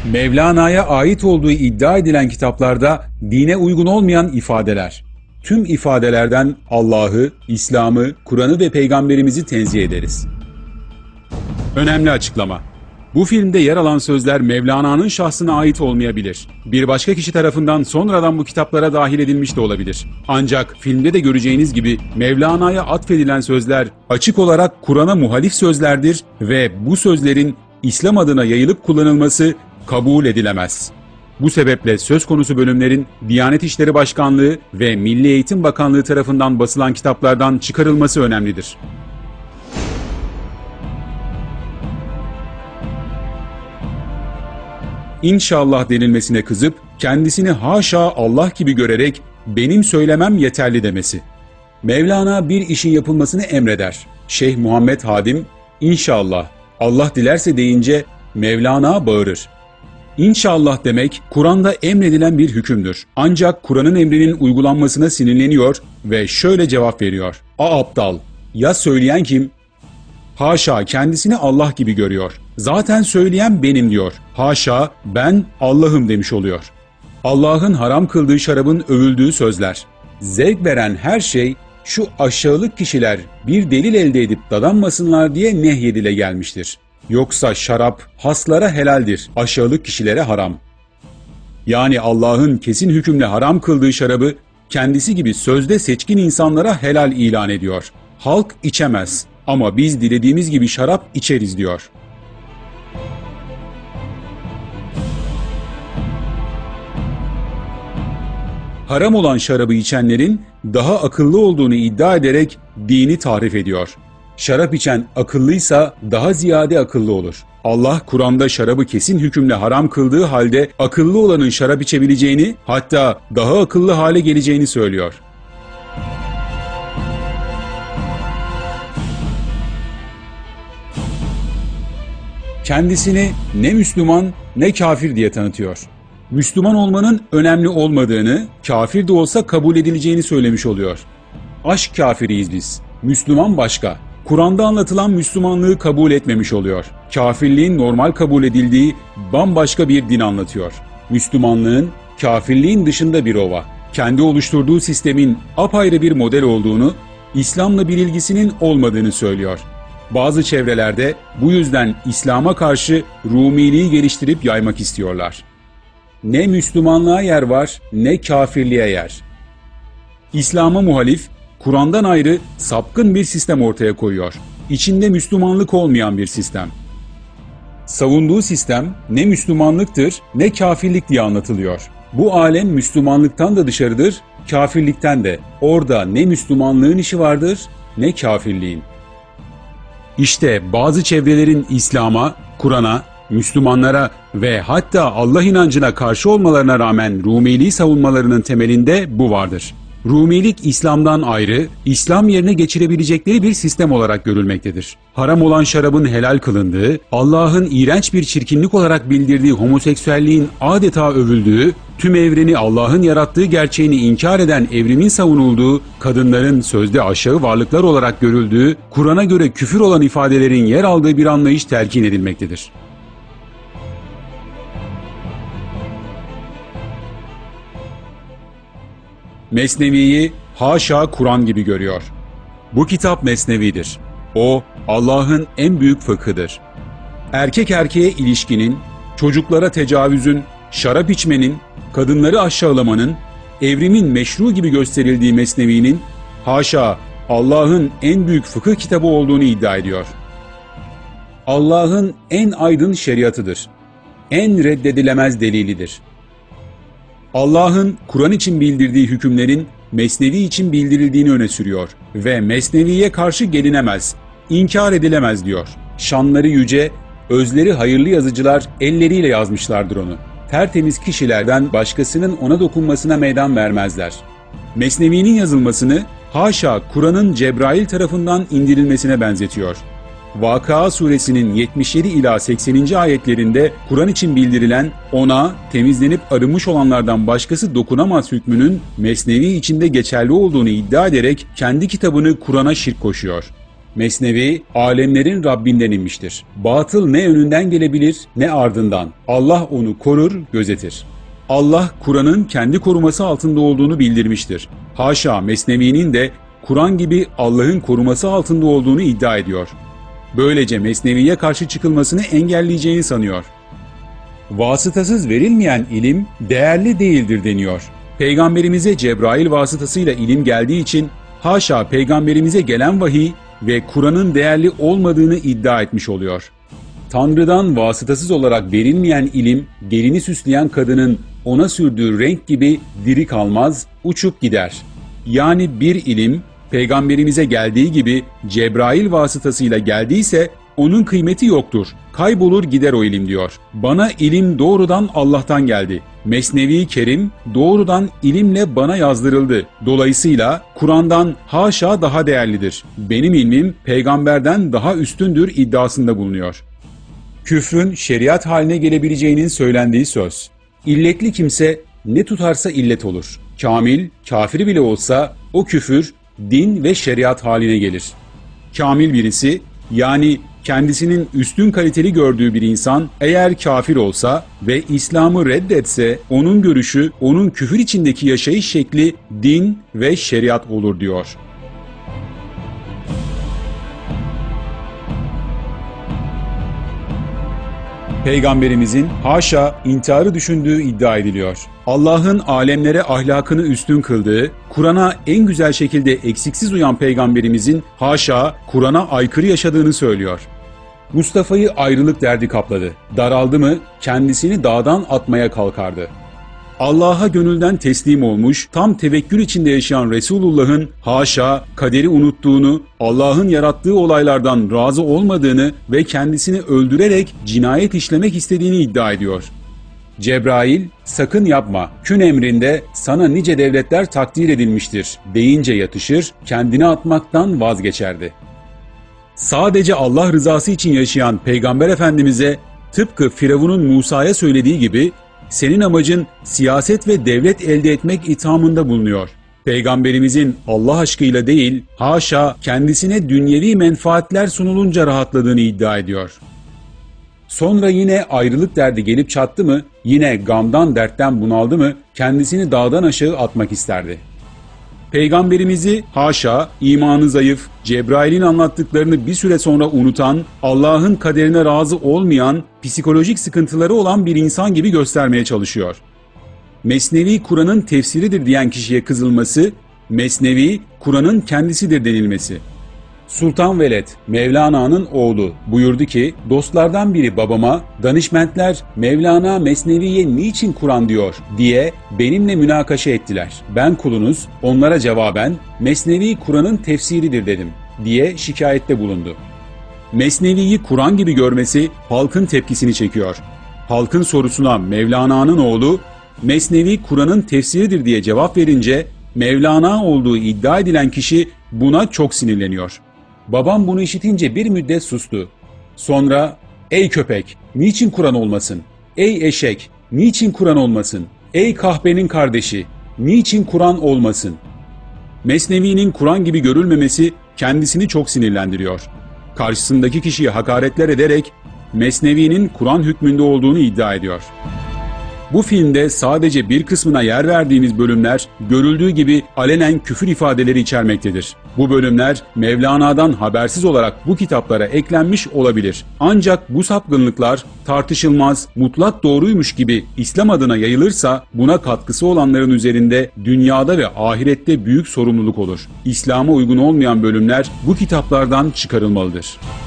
Mevlana'ya ait olduğu iddia edilen kitaplarda dine uygun olmayan ifadeler. Tüm ifadelerden Allah'ı, İslam'ı, Kur'an'ı ve Peygamberimizi tenzih ederiz. Önemli açıklama. Bu filmde yer alan sözler Mevlana'nın şahsına ait olmayabilir. Bir başka kişi tarafından sonradan bu kitaplara dahil edilmiş de olabilir. Ancak filmde de göreceğiniz gibi Mevlana'ya atfedilen sözler açık olarak Kur'an'a muhalif sözlerdir ve bu sözlerin İslam adına yayılıp kullanılması kabul edilemez. Bu sebeple söz konusu bölümlerin Diyanet İşleri Başkanlığı ve Milli Eğitim Bakanlığı tarafından basılan kitaplardan çıkarılması önemlidir. İnşallah denilmesine kızıp kendisini haşa Allah gibi görerek benim söylemem yeterli demesi. Mevlana bir işin yapılmasını emreder. Şeyh Muhammed Hadim inşallah Allah dilerse deyince Mevlana bağırır. İnşallah demek Kur'an'da emredilen bir hükümdür. Ancak Kur'an'ın emrinin uygulanmasına sinirleniyor ve şöyle cevap veriyor. Aptal! Ya söyleyen kim? Haşa kendisini Allah gibi görüyor. Zaten söyleyen benim diyor. Haşa ben Allah'ım demiş oluyor. Allah'ın haram kıldığı şarabın övüldüğü sözler. Zevk veren her şey şu aşağılık kişiler bir delil elde edip dadanmasınlar diye nehyedile gelmiştir. Yoksa şarap haslara helaldir, aşağılık kişilere haram. Yani Allah'ın kesin hükümle haram kıldığı şarabı kendisi gibi sözde seçkin insanlara helal ilan ediyor. Halk içemez ama biz dilediğimiz gibi şarap içeriz diyor. Haram olan şarabı içenlerin daha akıllı olduğunu iddia ederek dini tahrif ediyor. Şarap içen akıllıysa daha ziyade akıllı olur. Allah Kur'an'da şarabı kesin hükümle haram kıldığı halde akıllı olanın şarap içebileceğini, hatta daha akıllı hale geleceğini söylüyor. Kendisini ne Müslüman ne kafir diye tanıtıyor. Müslüman olmanın önemli olmadığını, kafir de olsa kabul edileceğini söylemiş oluyor. Aşk kafiriyiz biz, Müslüman başka. Kur'an'da anlatılan Müslümanlığı kabul etmemiş oluyor. Kafirliğin normal kabul edildiği bambaşka bir din anlatıyor. Müslümanlığın kafirliğin dışında bir ova. Kendi oluşturduğu sistemin apayrı bir model olduğunu, İslam'la bir ilgisinin olmadığını söylüyor. Bazı çevrelerde bu yüzden İslam'a karşı Rumiliği geliştirip yaymak istiyorlar. Ne Müslümanlığa yer var, ne kafirliğe yer. İslam'a muhalif, Kur'an'dan ayrı sapkın bir sistem ortaya koyuyor. İçinde Müslümanlık olmayan bir sistem. Savunduğu sistem ne Müslümanlıktır ne kafirlik diye anlatılıyor. Bu alem Müslümanlıktan da dışarıdır, kafirlikten de. Orada ne Müslümanlığın işi vardır ne kafirliğin. İşte bazı çevrelerin İslam'a, Kur'an'a, Müslümanlara ve hatta Allah inancına karşı olmalarına rağmen Rumiliği savunmalarının temelinde bu vardır. Rumilik İslam'dan ayrı, İslam yerine geçirebilecekleri bir sistem olarak görülmektedir. Haram olan şarabın helal kılındığı, Allah'ın iğrenç bir çirkinlik olarak bildirdiği homoseksüelliğin adeta övüldüğü, tüm evreni Allah'ın yarattığı gerçeğini inkar eden evrimin savunulduğu, kadınların sözde aşağı varlıklar olarak görüldüğü, Kur'an'a göre küfür olan ifadelerin yer aldığı bir anlayış telkin edilmektedir. Mesnevi'yi haşa Kur'an gibi görüyor. Bu kitap Mesnevi'dir. O, Allah'ın en büyük fıkhıdır. Erkek erkeğe ilişkinin, çocuklara tecavüzün, şarap içmenin, kadınları aşağılamanın, evrimin meşru gibi gösterildiği Mesnevi'nin, haşa Allah'ın en büyük fıkıh kitabı olduğunu iddia ediyor. Allah'ın en aydın şeriatıdır. En reddedilemez delilidir. Allah'ın Kur'an için bildirdiği hükümlerin Mesnevi için bildirildiğini öne sürüyor ve Mesnevi'ye karşı gelinemez, inkar edilemez diyor. Şanları yüce, özleri hayırlı yazıcılar elleriyle yazmışlardır onu. Tertemiz kişilerden başkasının ona dokunmasına meydan vermezler. Mesnevi'nin yazılmasını haşa Kur'an'ın Cebrail tarafından indirilmesine benzetiyor. Vakıa suresinin 77 ila 80. ayetlerinde Kur'an için bildirilen ona temizlenip arınmış olanlardan başkası dokunamaz hükmünün Mesnevi içinde geçerli olduğunu iddia ederek kendi kitabını Kur'an'a şirk koşuyor. Mesnevi, alemlerin Rabbinden inmiştir. Batıl ne önünden gelebilir ne ardından. Allah onu korur, gözetir. Allah, Kur'an'ın kendi koruması altında olduğunu bildirmiştir. Haşa, Mesnevi'nin de Kur'an gibi Allah'ın koruması altında olduğunu iddia ediyor. Böylece Mesnevi'ye karşı çıkılmasını engelleyeceğini sanıyor. Vasıtasız verilmeyen ilim değerli değildir deniyor. Peygamberimize Cebrail vasıtasıyla ilim geldiği için haşa peygamberimize gelen vahiy ve Kur'an'ın değerli olmadığını iddia etmiş oluyor. Tanrı'dan vasıtasız olarak verilmeyen ilim, gelini süsleyen kadının ona sürdüğü renk gibi diri kalmaz, uçup gider. Yani bir ilim, peygamberimize geldiği gibi Cebrail vasıtasıyla geldiyse onun kıymeti yoktur. Kaybolur gider o ilim diyor. Bana ilim doğrudan Allah'tan geldi. Mesnevi Kerim doğrudan ilimle bana yazdırıldı. Dolayısıyla Kur'an'dan haşa daha değerlidir. Benim ilmim peygamberden daha üstündür iddiasında bulunuyor. Küfrün şeriat haline gelebileceğinin söylendiği söz. İlletli kimse ne tutarsa illet olur. Kamil, kafir bile olsa o küfür din ve şeriat haline gelir. Kamil birisi, yani kendisinin üstün kaliteli gördüğü bir insan eğer kafir olsa ve İslam'ı reddetse onun görüşü, onun küfür içindeki yaşayış şekli din ve şeriat olur diyor. Peygamberimizin haşa intiharı düşündüğü iddia ediliyor. Allah'ın alemlere ahlakını üstün kıldığı, Kur'an'a en güzel şekilde eksiksiz uyan peygamberimizin haşa Kur'an'a aykırı yaşadığını söylüyor. Mustafa'yı ayrılık derdi kapladı. Daraldı mı kendisini dağdan atmaya kalkardı. Allah'a gönülden teslim olmuş, tam tevekkül içinde yaşayan Resulullah'ın haşa kaderi unuttuğunu, Allah'ın yarattığı olaylardan razı olmadığını ve kendisini öldürerek cinayet işlemek istediğini iddia ediyor. Cebrail, sakın yapma, kün emrinde sana nice devletler takdir edilmiştir deyince yatışır, kendini atmaktan vazgeçerdi. Sadece Allah rızası için yaşayan Peygamber Efendimiz'e tıpkı Firavun'un Musa'ya söylediği gibi senin amacın siyaset ve devlet elde etmek ithamında bulunuyor. Peygamberimizin Allah aşkıyla değil, haşa kendisine dünyevi menfaatler sunulunca rahatladığını iddia ediyor. Sonra yine ayrılık derdi gelip çattı mı, yine gamdan dertten bunaldı mı, kendisini dağdan aşağı atmak isterdi. Peygamberimizi haşa, imanı zayıf, Cebrail'in anlattıklarını bir süre sonra unutan, Allah'ın kaderine razı olmayan, psikolojik sıkıntıları olan bir insan gibi göstermeye çalışıyor. Mesnevi Kur'an'ın tefsiridir diyen kişiye kızılması, Mesnevi Kur'an'ın kendisidir denilmesi. Sultan Veled, Mevlana'nın oğlu buyurdu ki, dostlardan biri babama, danışmentler Mevlana Mesnevi'ye niçin Kur'an diyor diye benimle münakaşa ettiler. Ben kulunuz onlara cevaben Mesnevi Kur'an'ın tefsiridir dedim diye şikayette bulundu. Mesnevi'yi Kur'an gibi görmesi halkın tepkisini çekiyor. Halkın sorusuna Mevlana'nın oğlu, Mesnevi Kur'an'ın tefsiridir diye cevap verince Mevlana olduğu iddia edilen kişi buna çok sinirleniyor. Babam bunu işitince bir müddet sustu. Sonra, ''Ey köpek, niçin Kur'an olmasın? Ey eşek, niçin Kur'an olmasın? Ey kahpenin kardeşi, niçin Kur'an olmasın?'' Mesnevi'nin Kur'an gibi görülmemesi kendisini çok sinirlendiriyor. Karşısındaki kişiyi hakaretler ederek Mesnevi'nin Kur'an hükmünde olduğunu iddia ediyor. Bu filmde sadece bir kısmına yer verdiğimiz bölümler görüldüğü gibi alenen küfür ifadeleri içermektedir. Bu bölümler Mevlana'dan habersiz olarak bu kitaplara eklenmiş olabilir. Ancak bu sapkınlıklar tartışılmaz, mutlak doğruymuş gibi İslam adına yayılırsa buna katkısı olanların üzerinde dünyada ve ahirette büyük sorumluluk olur. İslam'a uygun olmayan bölümler bu kitaplardan çıkarılmalıdır.